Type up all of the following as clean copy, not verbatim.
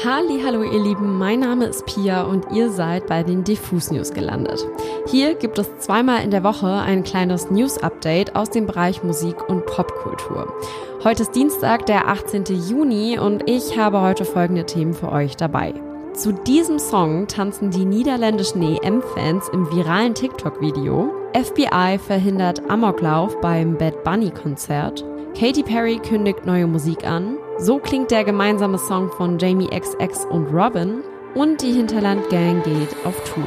Hallo ihr Lieben, mein Name ist Pia und ihr seid bei den Diffus News gelandet. Hier gibt es zweimal in der Woche ein kleines News-Update aus dem Bereich Musik und Popkultur. Heute ist Dienstag, der 18. Juni und ich habe heute folgende Themen für euch dabei. Zu diesem Song tanzen die niederländischen EM-Fans im viralen TikTok-Video. FBI verhindert Amoklauf beim Bad Bunny-Konzert. Katy Perry kündigt neue Musik an. So klingt der gemeinsame Song von Jamie XX und Robin. Und die Hinterland Gang geht auf Tour.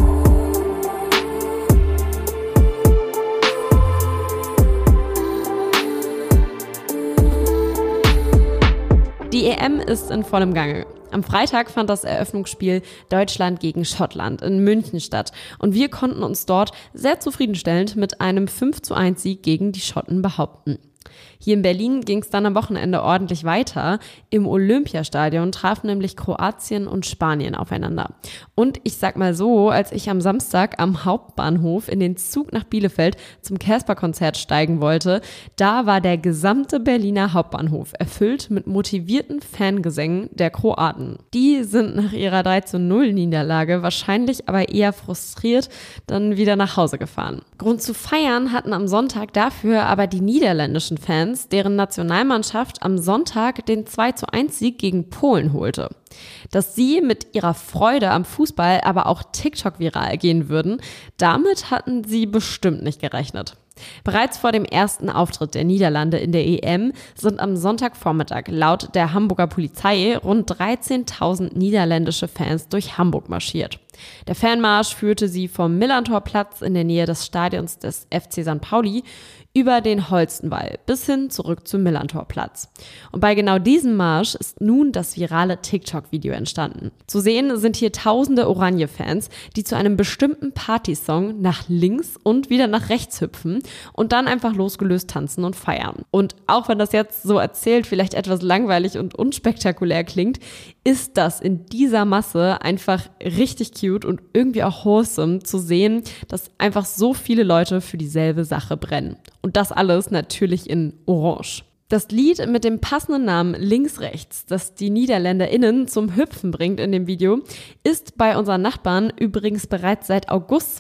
Die EM ist in vollem Gange. Am Freitag fand das Eröffnungsspiel Deutschland gegen Schottland in München statt und wir konnten uns dort sehr zufriedenstellend mit einem 5:1 Sieg gegen die Schotten behaupten. Hier in Berlin ging es dann am Wochenende ordentlich weiter. Im Olympiastadion trafen nämlich Kroatien und Spanien aufeinander. Und ich sag mal so, als ich am Samstag am Hauptbahnhof in den Zug nach Bielefeld zum Casper-Konzert steigen wollte, da war der gesamte Berliner Hauptbahnhof erfüllt mit motivierten Fangesängen der Kroaten. Die sind nach ihrer 3:0 Niederlage wahrscheinlich aber eher frustriert dann wieder nach Hause gefahren. Grund zu feiern hatten am Sonntag dafür aber die niederländischen Fans, deren Nationalmannschaft am Sonntag den 2:1 Sieg gegen Polen holte. Dass sie mit ihrer Freude am Fußball aber auch TikTok viral gehen würden, damit hatten sie bestimmt nicht gerechnet. Bereits vor dem ersten Auftritt der Niederlande in der EM sind am Sonntagvormittag laut der Hamburger Polizei rund 13.000 niederländische Fans durch Hamburg marschiert. Der Fanmarsch führte sie vom Millantorplatz in der Nähe des Stadions des FC St. Pauli über den Holstenwall bis hin zurück zum Millantorplatz. Und bei genau diesem Marsch ist nun das virale TikTok-Video entstanden. Zu sehen sind hier tausende Oranje-Fans, die zu einem bestimmten Partysong nach links und wieder nach rechts hüpfen und dann einfach losgelöst tanzen und feiern. Und auch wenn das jetzt so erzählt vielleicht etwas langweilig und unspektakulär klingt, ist das in dieser Masse einfach richtig cute und irgendwie auch wholesome zu sehen, dass einfach so viele Leute für dieselbe Sache brennen. Und das alles natürlich in Orange. Das Lied mit dem passenden Namen Links-Rechts, das die NiederländerInnen zum Hüpfen bringt in dem Video, ist bei unseren Nachbarn übrigens bereits seit August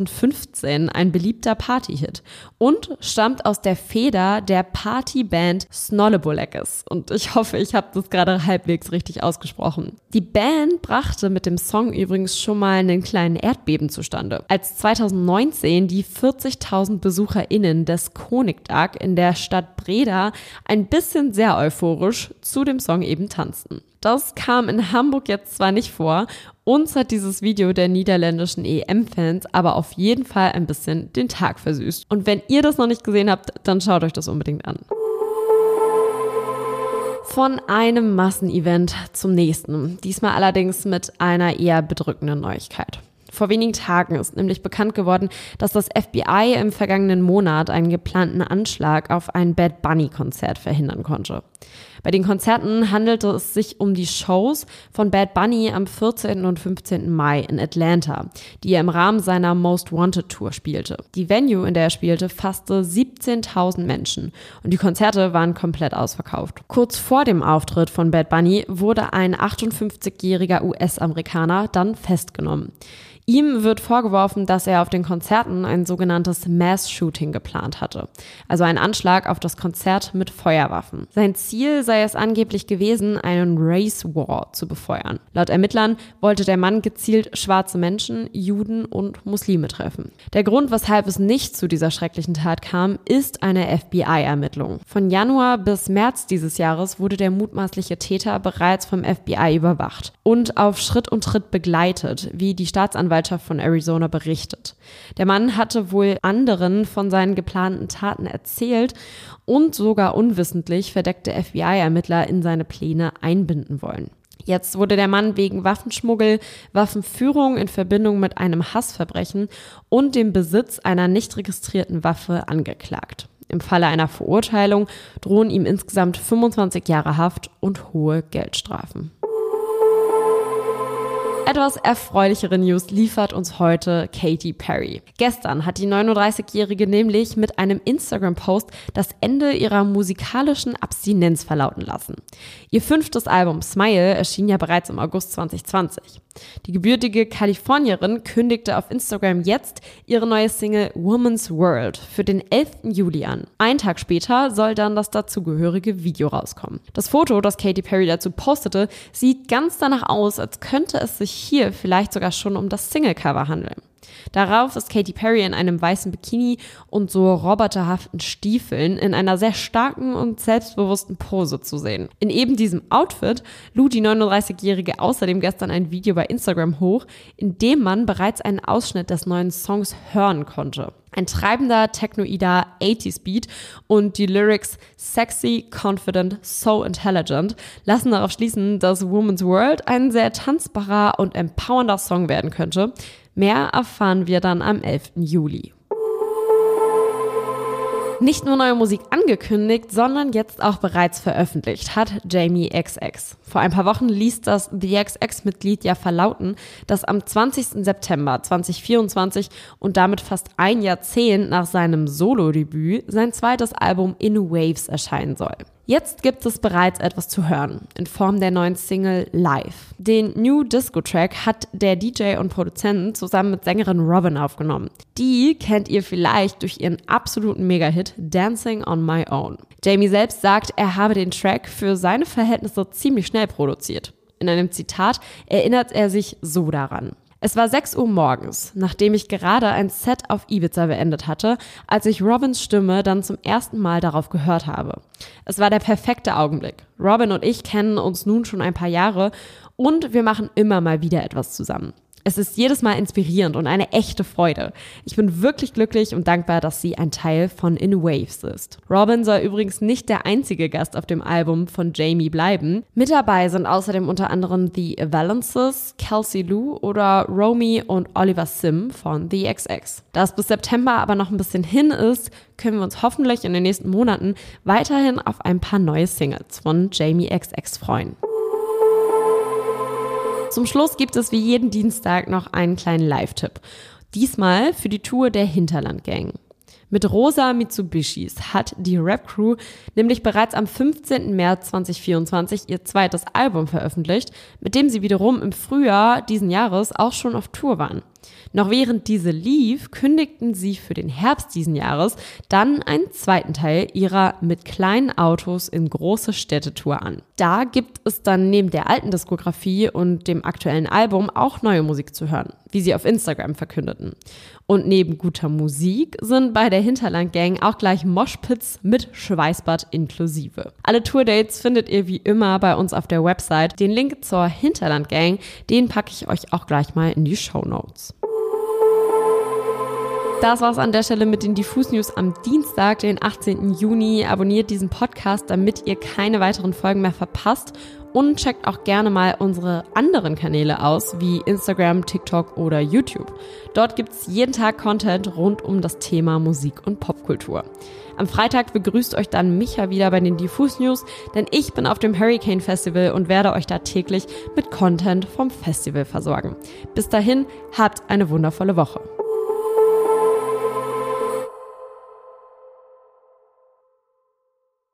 2015 ein beliebter Partyhit und stammt aus der Feder der Partyband Snollebollekes. Und ich hoffe, ich habe das gerade halbwegs richtig ausgesprochen. Die Band brachte mit dem Song übrigens schon mal einen kleinen Erdbeben zustande. Als 2019 die 40.000 BesucherInnen des Konigdag in der Stadt Breda ein bisschen sehr euphorisch zu dem Song eben tanzten. Das kam in Hamburg jetzt zwar nicht vor, uns hat dieses Video der niederländischen EM-Fans aber auf jeden Fall ein bisschen den Tag versüßt. Und wenn ihr das noch nicht gesehen habt, dann schaut euch das unbedingt an. Von einem Massenevent zum nächsten, diesmal allerdings mit einer eher bedrückenden Neuigkeit. Vor wenigen Tagen ist nämlich bekannt geworden, dass das FBI im vergangenen Monat einen geplanten Anschlag auf ein Bad Bunny-Konzert verhindern konnte. Bei den Konzerten handelte es sich um die Shows von Bad Bunny am 14. und 15. Mai in Atlanta, die er im Rahmen seiner Most Wanted Tour spielte. Die Venue, in der er spielte, fasste 17.000 Menschen und die Konzerte waren komplett ausverkauft. Kurz vor dem Auftritt von Bad Bunny wurde ein 58-jähriger US-Amerikaner dann festgenommen. Ihm wird vorgeworfen, dass er auf den Konzerten ein sogenanntes Mass-Shooting geplant hatte, also einen Anschlag auf das Konzert mit Feuerwaffen. Sein Ziel sei es angeblich gewesen, einen Race War zu befeuern. Laut Ermittlern wollte der Mann gezielt schwarze Menschen, Juden und Muslime treffen. Der Grund, weshalb es nicht zu dieser schrecklichen Tat kam, ist eine FBI-Ermittlung. Von Januar bis März dieses Jahres wurde der mutmaßliche Täter bereits vom FBI überwacht und auf Schritt und Tritt begleitet, wie die Staatsanwaltschaft von Arizona berichtet. Der Mann hatte wohl anderen von seinen geplanten Taten erzählt und sogar unwissentlich verdeckte FBI-Ermittler in seine Pläne einbinden wollen. Jetzt wurde der Mann wegen Waffenschmuggel, Waffenführung in Verbindung mit einem Hassverbrechen und dem Besitz einer nicht registrierten Waffe angeklagt. Im Falle einer Verurteilung drohen ihm insgesamt 25 Jahre Haft und hohe Geldstrafen. Etwas erfreulichere News liefert uns heute Katy Perry. Gestern hat die 39-Jährige nämlich mit einem Instagram-Post das Ende ihrer musikalischen Abstinenz verlauten lassen. Ihr 5. Album Smile erschien ja bereits im August 2020. Die gebürtige Kalifornierin kündigte auf Instagram jetzt ihre neue Single Woman's World für den 11. Juli an. Einen Tag später soll dann das dazugehörige Video rauskommen. Das Foto, das Katy Perry dazu postete, sieht ganz danach aus, als könnte es sich hier vielleicht sogar schon um das Singlecover handeln. Darauf ist Katy Perry in einem weißen Bikini und so roboterhaften Stiefeln in einer sehr starken und selbstbewussten Pose zu sehen. In eben diesem Outfit lud die 39-Jährige außerdem gestern ein Video bei Instagram hoch, in dem man bereits einen Ausschnitt des neuen Songs hören konnte. Ein treibender, technoider 80s Beat und die Lyrics sexy, confident, so intelligent lassen darauf schließen, dass Woman's World ein sehr tanzbarer und empowernder Song werden könnte. Mehr erfahren wir dann am 11. Juli. Nicht nur neue Musik angekündigt, sondern jetzt auch bereits veröffentlicht hat Jamie XX. Vor ein paar Wochen ließ das The XX-Mitglied ja verlauten, dass am 20. September 2024 und damit fast ein Jahrzehnt nach seinem Solo-Debüt sein zweites Album In Waves erscheinen soll. Jetzt gibt es bereits etwas zu hören, in Form der neuen Single Live. Den New Disco-Track hat der DJ und Produzent zusammen mit Sängerin Robin aufgenommen. Die kennt ihr vielleicht durch ihren absoluten Mega-Hit Dancing on My Own. Jamie selbst sagt, er habe den Track für seine Verhältnisse ziemlich schnell produziert. In einem Zitat erinnert er sich so daran: Es war 6 Uhr morgens, nachdem ich gerade ein Set auf Ibiza beendet hatte, als ich Robins Stimme dann zum ersten Mal darauf gehört habe. Es war der perfekte Augenblick. Robin und ich kennen uns nun schon ein paar Jahre und wir machen immer mal wieder etwas zusammen. Es ist jedes Mal inspirierend und eine echte Freude. Ich bin wirklich glücklich und dankbar, dass sie ein Teil von In Waves ist. Robin soll übrigens nicht der einzige Gast auf dem Album von Jamie bleiben. Mit dabei sind außerdem unter anderem The Valences, Kelsey Lou oder Romy und Oliver Sim von The XX. Da es bis September aber noch ein bisschen hin ist, können wir uns hoffentlich in den nächsten Monaten weiterhin auf ein paar neue Singles von Jamie XX freuen. Zum Schluss gibt es wie jeden Dienstag noch einen kleinen Live-Tipp. Diesmal für die Tour der Hinterland Gang. Mit Rosa Mitsubishis hat die Rap-Crew nämlich bereits am 15. März 2024 ihr zweites Album veröffentlicht, mit dem sie wiederum im Frühjahr diesen Jahres auch schon auf Tour waren. Noch während diese lief, kündigten sie für den Herbst diesen Jahres dann einen zweiten Teil ihrer mit kleinen Autos in große Städte-Tour an. Da gibt es dann neben der alten Diskografie und dem aktuellen Album auch neue Musik zu hören, wie sie auf Instagram verkündeten. Und neben guter Musik sind bei der Hinterland Gang auch gleich Moshpits mit Schweißbad inklusive. Alle Tourdates findet ihr wie immer bei uns auf der Website. Den Link zur Hinterland Gang, den packe ich euch auch gleich mal in die Shownotes. Das war's an der Stelle mit den Diffus News am Dienstag, den 18. Juni. Abonniert diesen Podcast, damit ihr keine weiteren Folgen mehr verpasst. Und checkt auch gerne mal unsere anderen Kanäle aus, wie Instagram, TikTok oder YouTube. Dort gibt's jeden Tag Content rund um das Thema Musik und Popkultur. Am Freitag begrüßt euch dann Micha wieder bei den Diffus News, denn ich bin auf dem Hurricane Festival und werde euch da täglich mit Content vom Festival versorgen. Bis dahin, habt eine wundervolle Woche.